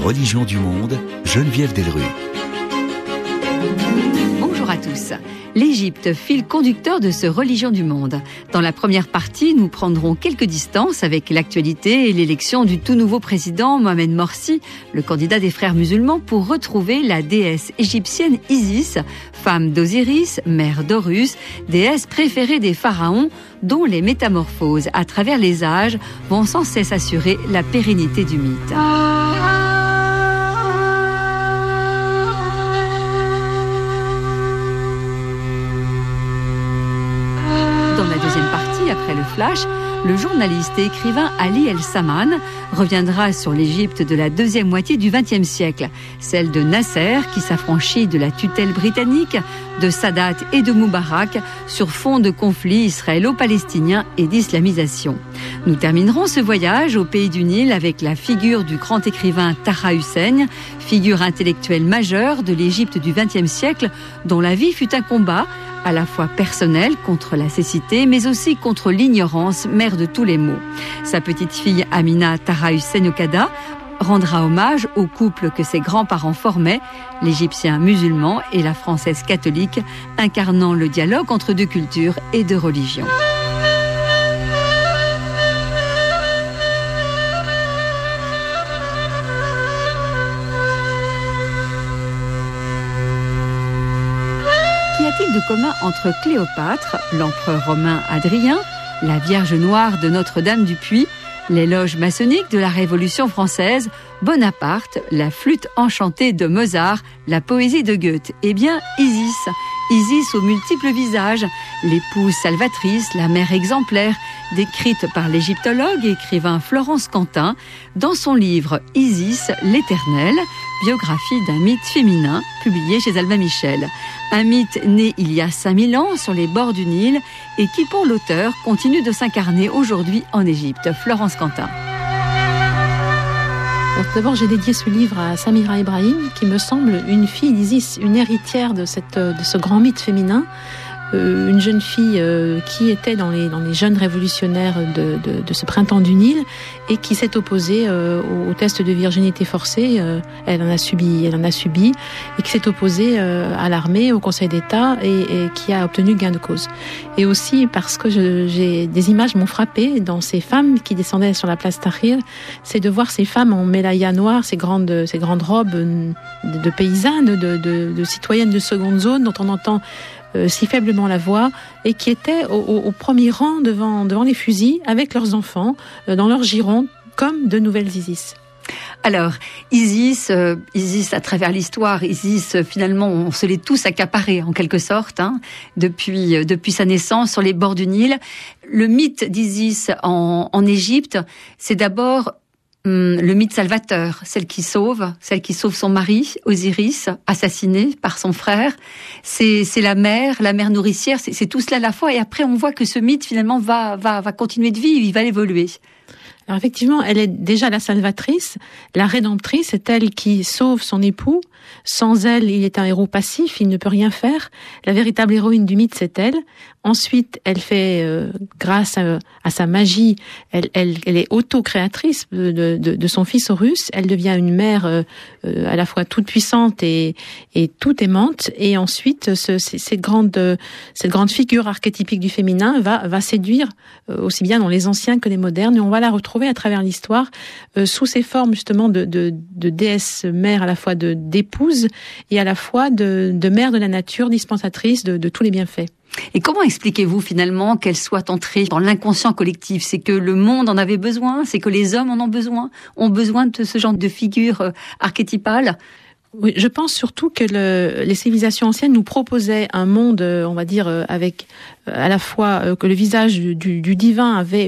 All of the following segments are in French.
religions du monde, Geneviève Delrue. Bonjour à tous. L'Égypte, fil conducteur de ce Religion du monde. Dans la première partie, nous prendrons quelques distances avec l'actualité et l'élection du tout nouveau président Mohamed Morsi, le candidat des frères musulmans, pour retrouver la déesse égyptienne Isis, femme d'Osiris, mère d'Horus, déesse préférée des pharaons, dont les métamorphoses à travers les âges vont sans cesse assurer la pérennité du mythe. Après le flash, le journaliste et écrivain Ali El-Saman reviendra sur l'Égypte de la deuxième moitié du XXe siècle, celle de Nasser qui s'affranchit de la tutelle britannique, de Sadat et de Moubarak sur fond de conflits israélo-palestiniens et d'islamisation. Nous terminerons ce voyage au pays du Nil avec la figure du grand écrivain Taha Hussein, figure intellectuelle majeure de l'Égypte du XXe siècle, dont la vie fut un combat à la fois personnel contre la cécité, mais aussi contre l'ignorance, mère de tous les maux. Sa petite fille Amina Taha Hussein Okada rendra hommage au couple que ses grands-parents formaient, l'Égyptien musulman et la Française catholique, incarnant le dialogue entre deux cultures et deux religions. Qu'y a-t-il de commun entre Cléopâtre, l'empereur romain Hadrien, la Vierge Noire de Notre-Dame du Puy, les loges maçonniques de la Révolution française, Bonaparte, la flûte enchantée de Mozart, la poésie de Goethe? Eh bien, Isis. Isis aux multiples visages, l'épouse salvatrice, la mère exemplaire, décrite par l'égyptologue et écrivain Florence Quentin dans son livre Isis, l'Éternelle, biographie d'un mythe féminin, publié chez Albin Michel. Un mythe né il y a 5000 ans sur les bords du Nil et qui, pour l'auteur, continue de s'incarner aujourd'hui en Égypte. Florence Quentin. D'abord, j'ai dédié ce livre à Samira Ibrahim, qui me semble une fille d'Isis, une héritière de ce grand mythe féminin. Une jeune fille qui était dans les jeunes révolutionnaires de ce printemps du Nil et qui s'est opposée au test de virginité forcée. Elle en a subi et qui s'est opposée à l'armée, au Conseil d'État et qui a obtenu gain de cause. Et aussi parce que j'ai des images m'ont frappée dans ces femmes qui descendaient sur la place Tahrir, c'est de voir ces femmes en mélaya noire, ces grandes robes de paysannes, de citoyennes de seconde zone dont on entend si faiblement la voix, et qui étaient au premier rang devant les fusils avec leurs enfants dans leur giron comme de nouvelles Isis. Alors, Isis à travers l'histoire, Isis finalement on se l'est tous accaparé en quelque sorte depuis sa naissance sur les bords du Nil. Le mythe d'Isis en Égypte, c'est d'abord le mythe salvateur, celle qui sauve son mari, Osiris, assassiné par son frère. C'est la mère nourricière, c'est tout cela à la fois. Et après, on voit que ce mythe, finalement, va continuer de vivre, il va évoluer. Alors effectivement, elle est déjà la salvatrice, la rédemptrice, c'est elle qui sauve son époux. Sans elle, il est un héros passif, il ne peut rien faire. La véritable héroïne du mythe, c'est elle. Ensuite, elle fait, grâce à sa magie, elle est auto-créatrice de son fils Horus. Elle devient une mère à la fois toute puissante et toute aimante. Et ensuite, cette grande figure archétypique du féminin va séduire aussi bien dans les anciens que les modernes. Et on va la retrouver à travers l'histoire sous ces formes justement de déesse mère, à la fois d'épouse et à la fois de mère de la nature, dispensatrice de tous les bienfaits. Et comment expliquez-vous finalement qu'elle soit entrée dans l'inconscient collectif? C'est que le monde en avait besoin? C'est que les hommes en ont besoin de ce genre de figure archétypale? Oui, je pense surtout que les civilisations anciennes nous proposaient un monde, on va dire, avec à la fois que le visage du divin avait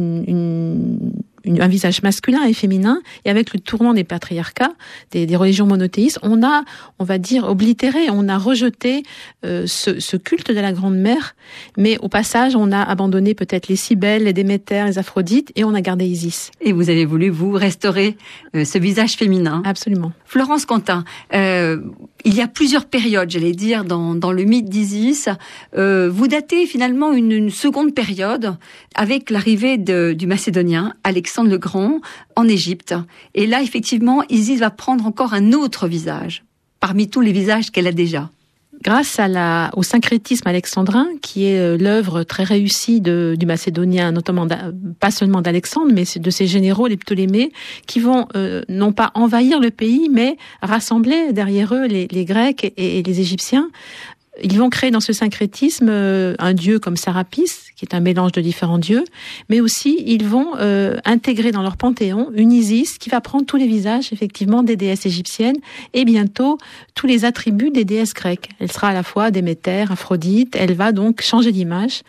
un visage masculin et féminin, et avec le tournant des patriarcats, des religions monothéistes, on va dire, oblitéré, on a rejeté ce culte de la Grande Mère, mais au passage, on a abandonné peut-être les Cybèles, les Déméter, les Aphrodites, et on a gardé Isis. Et vous avez voulu, vous, restaurer ce visage féminin. Absolument. Florence Quentin, il y a plusieurs périodes, j'allais dire, dans le mythe d'Isis. Vous datez finalement une seconde période avec l'arrivée du Macédonien, Alexandre, Alexandre le Grand en Égypte. Et là, effectivement, Isis va prendre encore un autre visage, parmi tous les visages qu'elle a déjà. Grâce au syncrétisme alexandrin, qui est l'œuvre très réussie du Macédonien, notamment pas seulement d'Alexandre, mais de ses généraux, les Ptolémées, qui vont non pas envahir le pays, mais rassembler derrière eux les Grecs et les Égyptiens. Ils vont créer dans ce syncrétisme un dieu comme Sarapis, qui est un mélange de différents dieux, mais aussi ils vont intégrer dans leur panthéon une Isis qui va prendre tous les visages effectivement des déesses égyptiennes et bientôt tous les attributs des déesses grecques. Elle sera à la fois Déméter, Aphrodite, elle va donc changer d'image.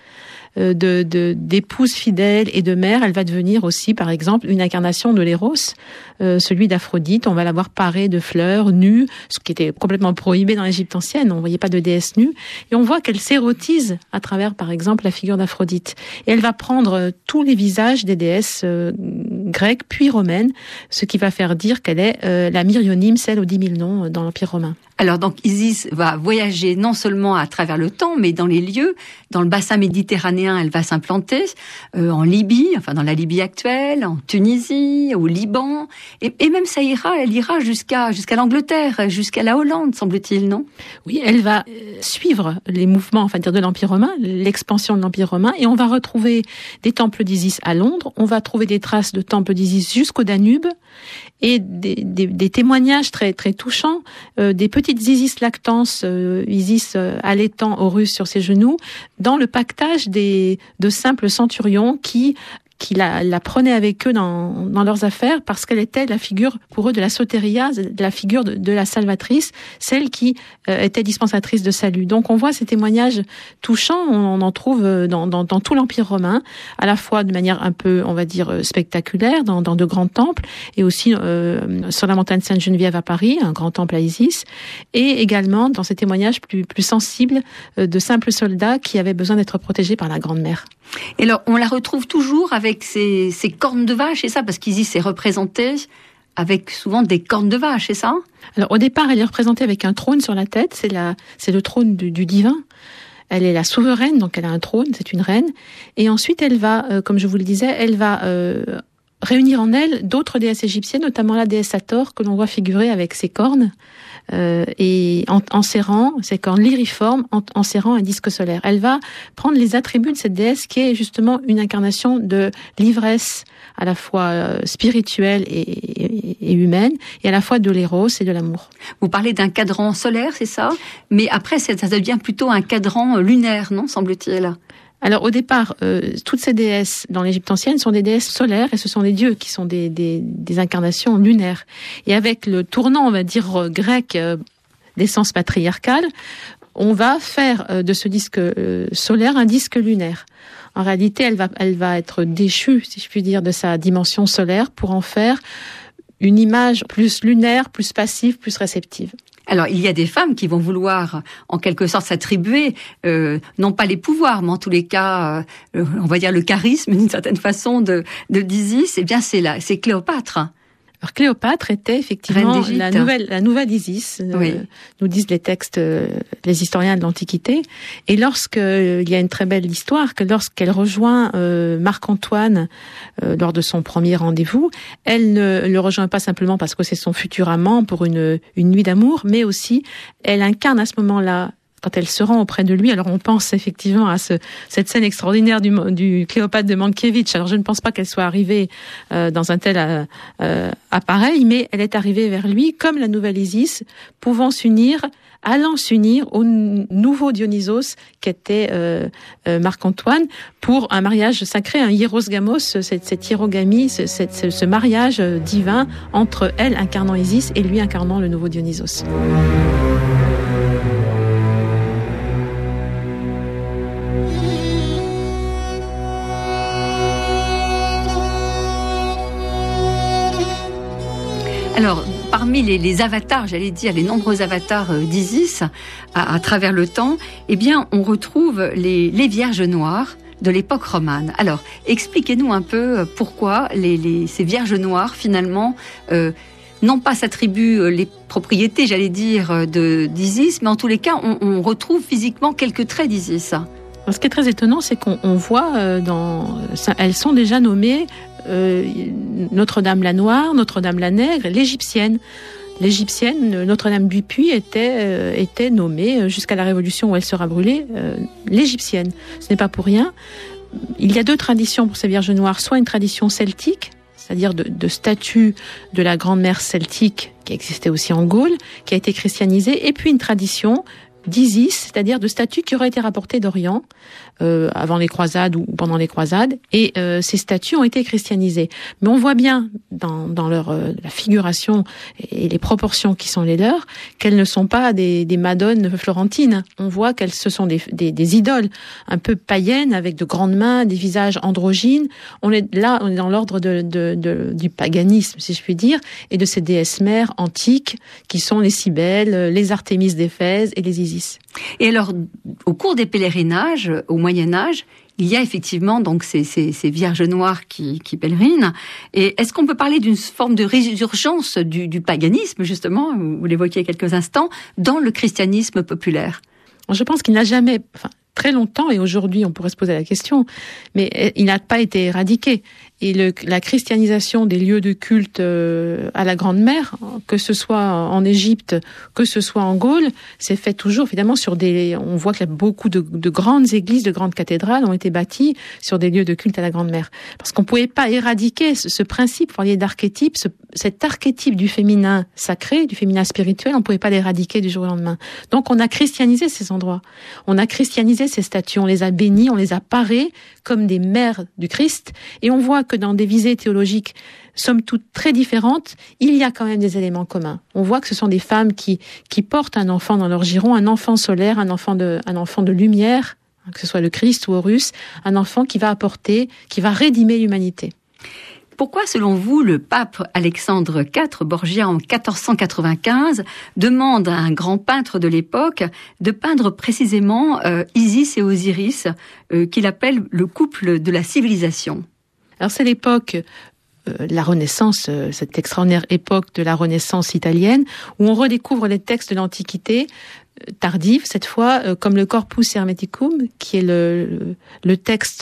D'épouse fidèle et de mère, elle va devenir aussi, par exemple, une incarnation de l'Éros, celui d'Aphrodite. On va la voir parée de fleurs, nue, ce qui était complètement prohibé dans l'Égypte ancienne. On ne voyait pas de déesse nue. Et on voit qu'elle s'érotise à travers, par exemple, la figure d'Aphrodite. Et elle va prendre tous les visages des déesses grecques, puis romaines, ce qui va faire dire qu'elle est la Myrionyme, celle aux 10 000 noms dans l'Empire romain. Alors donc Isis va voyager non seulement à travers le temps, mais dans les lieux. Dans le bassin méditerranéen, elle va s'implanter en Libye, enfin dans la Libye actuelle, en Tunisie, au Liban, et même elle ira jusqu'à l'Angleterre, jusqu'à la Hollande, semble-t-il, non ? Oui, elle va suivre les mouvements, enfin dire de l'Empire romain, l'expansion de l'Empire romain, et on va retrouver des temples d'Isis à Londres. On va trouver des traces de temples d'Isis jusqu'au Danube et des témoignages très très touchants, des petites Isis lactances, Isis allaitant Horus sur ses genoux, dans le pactage de simples centurions qui la prenaient avec eux dans leurs affaires parce qu'elle était la figure pour eux de la soteria, de la figure de la salvatrice, celle qui était dispensatrice de salut. Donc on voit ces témoignages touchants, on en trouve dans tout l'Empire romain, à la fois de manière un peu, on va dire, spectaculaire, dans de grands temples, et aussi sur la montagne Sainte-Geneviève à Paris, un grand temple à Isis, et également dans ces témoignages plus sensibles de simples soldats qui avaient besoin d'être protégés par la Grande Mère. Et alors, on la retrouve toujours avec ses cornes de vache, c'est ça ? Parce qu'Isis est représentée avec souvent des cornes de vache, c'est ça ? Alors, au départ, elle est représentée avec un trône sur la tête, c'est le trône du divin. Elle est la souveraine, donc elle a un trône, c'est une reine. Et ensuite, elle va, comme je vous le disais, réunir en elle d'autres déesses égyptiennes, notamment la déesse Hathor, que l'on voit figurer avec ses cornes, et en serrant, ses cornes lyriformes, en serrant un disque solaire. Elle va prendre les attributs de cette déesse qui est justement une incarnation de l'ivresse, à la fois spirituelle et humaine, et à la fois de l'éros et de l'amour. Vous parlez d'un cadran solaire, c'est ça ? Mais après, ça devient plutôt un cadran lunaire, non, semble-t-il ? Alors au départ, toutes ces déesses dans l'Égypte ancienne sont des déesses solaires et ce sont des dieux qui sont des incarnations lunaires. Et avec le tournant, on va dire, grec d'essence patriarcale, on va faire de ce disque solaire un disque lunaire. En réalité, elle va être déchue, si je puis dire, de sa dimension solaire pour en faire une image plus lunaire, plus passive, plus réceptive. Alors, il y a des femmes qui vont vouloir, en quelque sorte, s'attribuer, non pas les pouvoirs, mais en tous les cas, on va dire le charisme, d'une certaine façon, d'Isis. Eh bien, c'est Cléopâtre. Alors Cléopâtre était effectivement la nouvelle Isis, oui. Nous disent les textes, les historiens de l'Antiquité. Et il y a une très belle histoire que lorsqu'elle rejoint Marc-Antoine lors de son premier rendez-vous, elle ne le rejoint pas simplement parce que c'est son futur amant pour une nuit d'amour, mais aussi elle incarne à ce moment-là, quand elle se rend auprès de lui, alors on pense effectivement à cette scène extraordinaire du Cléopâtre de Mankiewicz. Alors je ne pense pas qu'elle soit arrivée dans un tel appareil, mais elle est arrivée vers lui comme la nouvelle Isis, allant s'unir au nouveau Dionysos qu'était Marc-Antoine pour un mariage sacré, un hierosgamos, cette hiérogamie, ce mariage divin entre elle incarnant Isis et lui incarnant le nouveau Dionysos. Alors, parmi les avatars, j'allais dire, les nombreux avatars d'Isis à travers le temps, eh bien, on retrouve les Vierges noires de l'époque romane. Alors, expliquez-nous un peu pourquoi ces Vierges noires, finalement, non pas s'attribuent les propriétés, j'allais dire, d'Isis, mais en tous les cas, on retrouve physiquement quelques traits d'Isis. Ce qui est très étonnant, c'est qu'on voit elles sont déjà nommées Notre-Dame la Noire, Notre-Dame la Nègre, l'égyptienne. L'égyptienne, Notre-Dame du Puy, était nommée, jusqu'à la Révolution où elle sera brûlée, l'égyptienne. Ce n'est pas pour rien. Il y a deux traditions pour ces Vierges noires. Soit une tradition celtique, c'est-à-dire de statue de la Grande Mère celtique, qui existait aussi en Gaule, qui a été christianisée, et puis une tradition d'Isis, c'est-à-dire de statues qui auraient été rapportées d'Orient avant les croisades ou pendant les croisades, et ces statues ont été christianisées. Mais on voit bien dans leur la figuration et les proportions qui sont les leurs qu'elles ne sont pas des madones florentines. On voit qu'elles ce sont des idoles un peu païennes avec de grandes mains, des visages androgynes. On est dans l'ordre du paganisme, si je puis dire, et de ces déesses mères antiques qui sont les Cybèles, les Artémis d'Éphèse et les Isis. Et alors, au cours des pèlerinages, au Moyen-Âge, il y a effectivement donc ces Vierges noires qui pèlerinent. Et est-ce qu'on peut parler d'une forme de résurgence du paganisme, justement, vous l'évoquiez il y a quelques instants, dans le christianisme populaire? Je pense qu'il n'a jamais, très longtemps, et aujourd'hui on pourrait se poser la question, mais il n'a pas été éradiqué. Et la christianisation des lieux de culte à la Grande Mère, que ce soit en Égypte, que ce soit en Gaule, s'est fait toujours évidemment on voit qu'il y a beaucoup de grandes églises, de grandes cathédrales ont été bâties sur des lieux de culte à la Grande Mère. Parce qu'on ne pouvait pas éradiquer ce principe, vous parliez d'archétype, cet archétype du féminin sacré, du féminin spirituel, on ne pouvait pas l'éradiquer du jour au lendemain. Donc on a christianisé ces endroits, on a christianisé ces statues, on les a bénies, on les a parées comme des mères du Christ, et on voit que dans des visées théologiques, somme toute très différentes, il y a quand même des éléments communs. On voit que ce sont des femmes qui portent un enfant dans leur giron, un enfant solaire, un enfant de lumière, que ce soit le Christ ou Horus, un enfant qui va rédimer l'humanité. Pourquoi, selon vous, le pape Alexandre IV, Borgia en 1495, demande à un grand peintre de l'époque de peindre précisément Isis et Osiris, qu'il appelle le couple de la civilisation? Alors c'est l'époque, la Renaissance, cette extraordinaire époque de la Renaissance italienne, où on redécouvre les textes de l'Antiquité, tardive cette fois, comme le Corpus Hermeticum, qui est le texte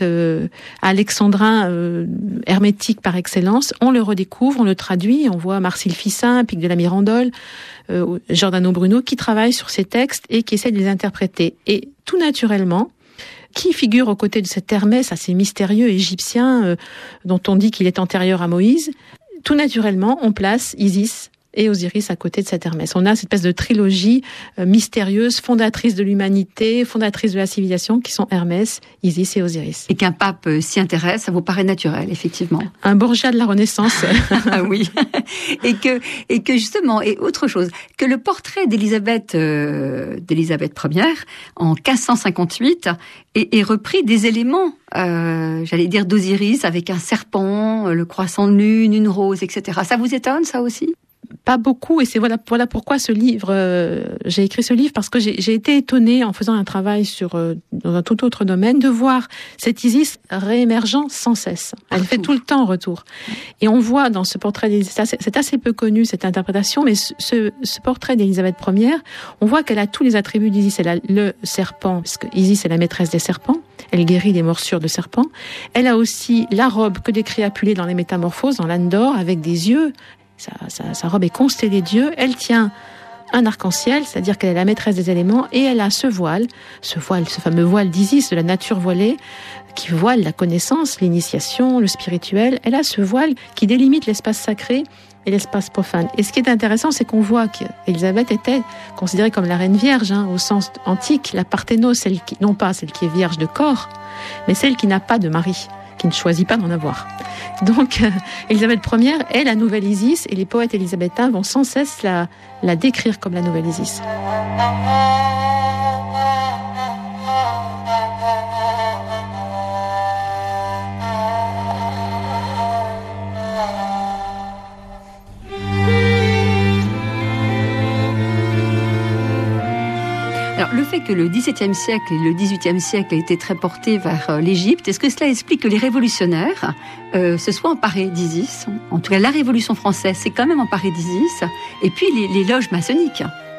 alexandrin hermétique par excellence. On le redécouvre, on le traduit, on voit Marcille Ficin, Pic de la Mirandole, Giordano Bruno, qui travaillent sur ces textes et qui essaient de les interpréter. Et tout naturellement, qui figure aux côtés de cet Hermès assez mystérieux égyptien dont on dit qu'il est antérieur à Moïse, tout naturellement, on place Isis et Osiris à côté de cet Hermès. On a cette espèce de trilogie mystérieuse, fondatrice de l'humanité, fondatrice de la civilisation, qui sont Hermès, Isis et Osiris. Et qu'un pape s'y intéresse, ça vous paraît naturel, effectivement. Un Borgia de la Renaissance. Ah oui. Et que justement, et autre chose, que le portrait d'Élisabeth Ier, en 1558, est repris des éléments, j'allais dire d'Osiris, avec un serpent, le croissant de lune, une rose, etc. Ça vous étonne, ça aussi ? Pas beaucoup, et c'est voilà pourquoi ce livre, j'ai écrit ce livre, parce que j'ai été étonnée en faisant un travail dans un tout autre domaine, de voir cette Isis réémergeant sans cesse. Elle fait tout le temps retour. Et on voit dans ce portrait d'Isis, c'est assez peu connu cette interprétation, mais ce portrait d'Élisabeth Ier, on voit qu'elle a tous les attributs d'Isis. Elle a le serpent, parce que Isis est la maîtresse des serpents, elle guérit des morsures de serpents. Elle a aussi la robe que décrit Apulée dans les Métamorphoses, dans l'âne d'or, avec des yeux. Sa robe est constellée d'yeux, elle tient un arc-en-ciel, c'est-à-dire qu'elle est la maîtresse des éléments, et elle a ce fameux voile d'Isis, de la nature voilée, qui voile la connaissance, l'initiation, le spirituel. Elle a ce voile qui délimite l'espace sacré et l'espace profane. Et ce qui est intéressant, c'est qu'on voit qu'Élisabeth était considérée comme la reine vierge, au sens antique, la parthénos, non pas celle qui est vierge de corps, mais celle qui n'a pas de mari, qui ne choisit pas d'en avoir. Donc, Élisabeth Ier est la nouvelle Isis, et les poètes élisabéthains vont sans cesse la décrire comme la nouvelle Isis. Alors, le fait que le XVIIe siècle et le XVIIIe siècle aient été très portés vers l'Égypte, est-ce que cela explique que les révolutionnaires se soient emparés d'Isis? En tout cas, la Révolution française s'est quand même emparée d'Isis, et puis les loges maçonniques.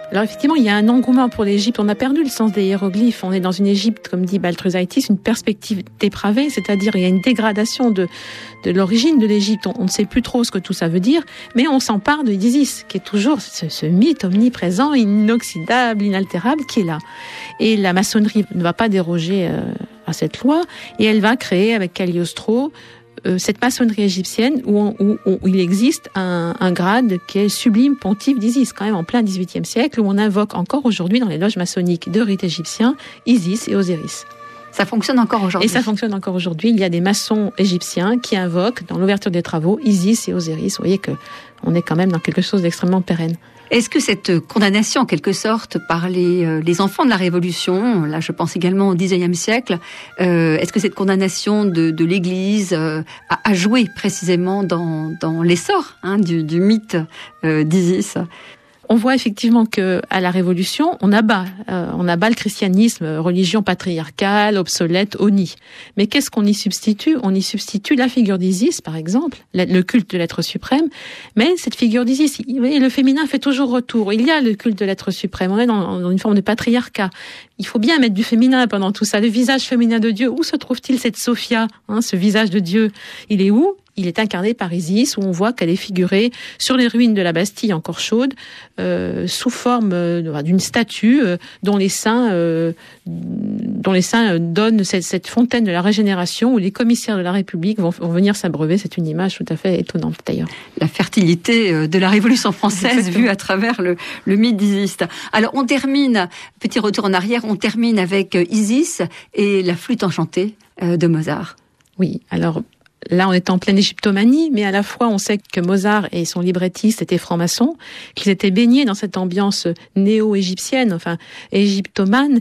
Alors effectivement, il y a un engouement pour l'Égypte. On a perdu le sens des hiéroglyphes. On est dans une Égypte, comme dit Baltruzaitis, une perspective dépravée, c'est-à-dire il y a une dégradation de l'origine de l'Égypte. On ne sait plus trop ce que tout ça veut dire, mais on s'empare de Isis, qui est toujours ce mythe omniprésent, inoxydable, inaltérable, qui est là. Et la maçonnerie ne va pas déroger à cette loi, et elle va créer avec Cagliostro cette maçonnerie égyptienne où il existe un grade qui est sublime pontife d'Isis, quand même en plein XVIIIe siècle, où on invoque encore aujourd'hui dans les loges maçonniques de rite égyptien Isis et Osiris. Ça fonctionne encore aujourd'hui. Et ça fonctionne encore aujourd'hui. Il y a des maçons égyptiens qui invoquent dans l'ouverture des travaux Isis et Osiris. Vous voyez qu'on est quand même dans quelque chose d'extrêmement pérenne. Est-ce que cette condamnation, en quelque sorte, par les enfants de la Révolution, là je pense également au XIXe siècle, est-ce que cette condamnation de l'Église a joué précisément dans l'essor du mythe d'Isis ? On voit effectivement que à la Révolution, on abat le christianisme, religion patriarcale, obsolète, honnie. Mais qu'est-ce qu'on y substitue ? On y substitue la figure d'Isis, par exemple, le culte de l'être suprême. Mais cette figure d'Isis, vous voyez, le féminin fait toujours retour. Il y a le culte de l'être suprême. On est dans une forme de patriarcat. Il faut bien mettre du féminin pendant tout ça. Le visage féminin de Dieu, où se trouve-t-il cette Sophia, ce visage de Dieu ? Il est où ? Il est incarné par Isis, où on voit qu'elle est figurée sur les ruines de la Bastille encore chaude, sous forme d'une statue dont les saints donnent cette fontaine de la régénération où les commissaires de la République vont venir s'abreuver. C'est une image tout à fait étonnante d'ailleurs. La fertilité de la Révolution française vue à travers le mythe d'Isis. Alors on termine, petit retour en arrière, on termine avec Isis et la flûte enchantée de Mozart. Oui, alors là, on est en pleine égyptomanie, mais à la fois, on sait que Mozart et son librettiste étaient francs-maçons, qu'ils étaient baignés dans cette ambiance néo-égyptienne, enfin égyptomane,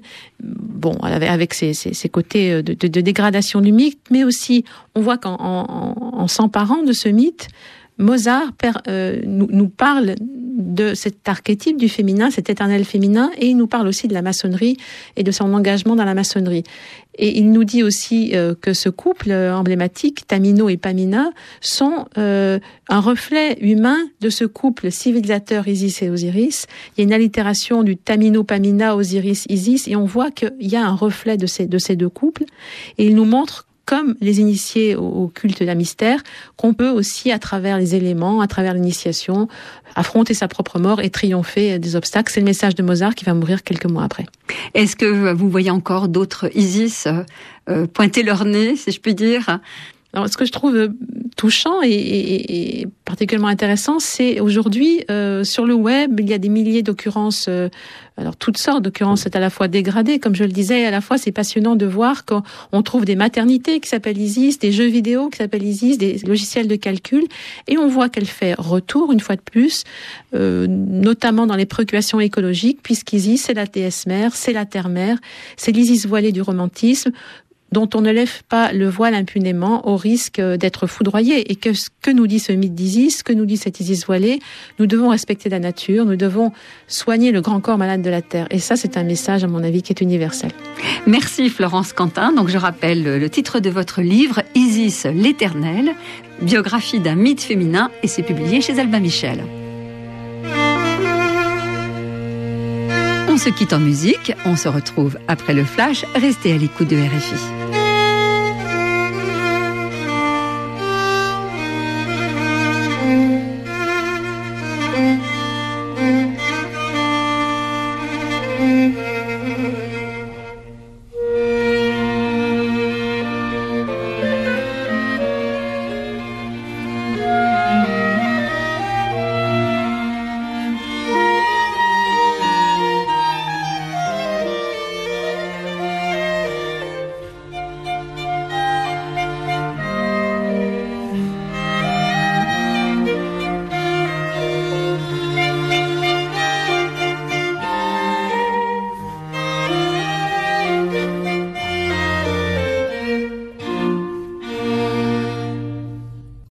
avec ses côtés de dégradation du mythe, mais aussi, on voit qu'en s'emparant de ce mythe, Mozart nous parle de cet archétype du féminin, cet éternel féminin, et il nous parle aussi de la maçonnerie et de son engagement dans la maçonnerie. Et il nous dit aussi que ce couple emblématique, Tamino et Pamina, sont un reflet humain de ce couple civilisateur Isis et Osiris. Il y a une allitération du Tamino, Pamina, Osiris, Isis, et on voit qu'il y a un reflet de ces deux couples. Et il nous montre, comme les initiés au culte d'un mystère, qu'on peut aussi, à travers les éléments, à travers l'initiation, affronter sa propre mort et triompher des obstacles. C'est le message de Mozart qui va mourir quelques mois après. Est-ce que vous voyez encore d'autres Isis pointer leur nez, si je puis dire ? Alors, ce que je trouve touchant et particulièrement intéressant, c'est aujourd'hui, sur le web, il y a des milliers d'occurrences, alors toutes sortes d'occurrences, c'est à la fois dégradées, comme je le disais, et à la fois c'est passionnant de voir qu'on trouve des maternités qui s'appellent Isis, des jeux vidéo qui s'appellent Isis, des logiciels de calcul, et on voit qu'elle fait retour, une fois de plus, notamment dans les préoccupations écologiques, puisqu'Isis, c'est la déesse mère, c'est la terre-mère, c'est l'Isis voilée du romantisme, dont on ne lève pas le voile impunément au risque d'être foudroyé. Et que nous dit ce mythe d'Isis, que nous dit cette Isis voilée ? Nous devons respecter la nature, nous devons soigner le grand corps malade de la terre. Et ça, c'est un message, à mon avis, qui est universel. Merci Florence Quentin. Donc je rappelle le titre de votre livre, Isis l'Éternelle, biographie d'un mythe féminin, et c'est publié chez Albin Michel. On se quitte en musique, on se retrouve après le flash, restez à l'écoute de RFI.